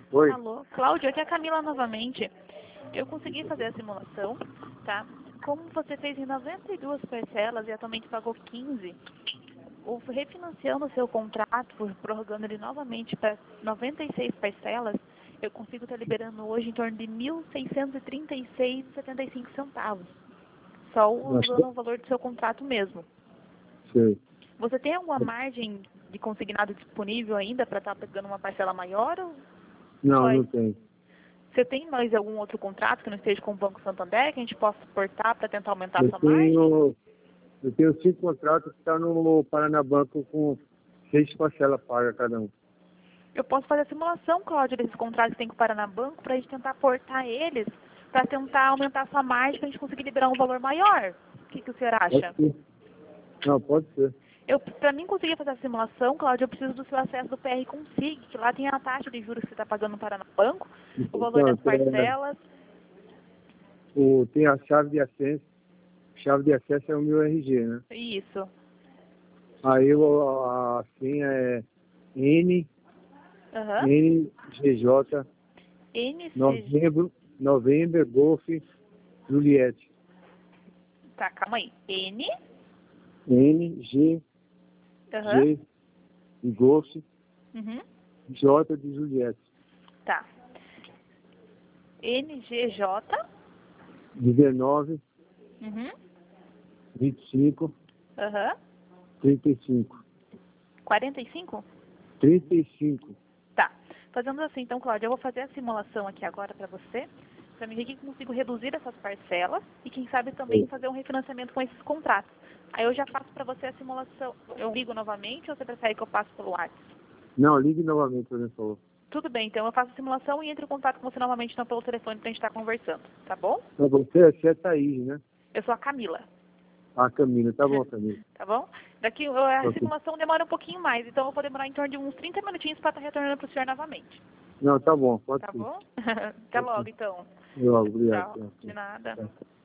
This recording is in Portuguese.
Oi. Alô, Cláudio, aqui é a Camila novamente. Eu consegui fazer a simulação, tá? Como você fez em 92 parcelas e atualmente pagou 15, refinanciando o seu contrato, prorrogando ele novamente para 96 parcelas, eu consigo estar liberando hoje em torno de R$ 1.636,75. Só usando o valor do seu contrato mesmo. Sei. Você tem alguma margem de consignado disponível ainda para estar pegando uma parcela maior? Não, não tem. Você tem mais algum outro contrato que não esteja com o Banco Santander que a gente possa suportar para tentar aumentar a Eu sua margem? tenho 5 contratos que estão no Paranabanco com 6 parcelas pagas cada um. Eu posso fazer a simulação, Cláudio, desses contratos que tem com o Paranabanco para a gente tentar aportar eles para tentar aumentar a sua margem para a gente conseguir liberar um valor maior. O que o senhor acha? Pode ser. Não, pode ser. Para mim conseguir fazer a simulação, Cláudio, eu preciso do seu acesso do PR Consig, que lá tem a taxa de juros que você está pagando no Paranabanco, o valor das parcelas. Tem a chave de acesso. Chave de acesso é o meu RG, né? Isso. Aí assim é Aham. NGJ NC... Novembro Golf Juliette. Tá, calma aí. NG Aham. G de Golf Uhum. J de Juliette. Tá. NGJ. 19 Uhum. 25 Aham. 35 45? 35. Tá. Fazemos assim, então, Cláudia, eu vou fazer a simulação aqui agora para você, para me ver que consigo reduzir essas parcelas e, quem sabe, também fazer um refinanciamento com esses contratos. Aí eu já faço para você a simulação. Eu ligo novamente ou você prefere que eu passe pelo WhatsApp? Não, ligue novamente, por favor. Tudo bem, então eu faço a simulação e entro em contato com você novamente então, pelo telefone para a gente estar conversando, tá bom? Tá bom, você é Thaís, né? Eu sou a Camila. Ah, Camila, tá bom, Camila. Tá bom? A Ok. simulação demora um pouquinho mais, então eu vou demorar em torno de uns 30 minutinhos para estar retornando para o senhor novamente. Não, tá bom, pode Tá sim. bom? Até logo, então. Logo, obrigado. Tchau. De nada. Tchau.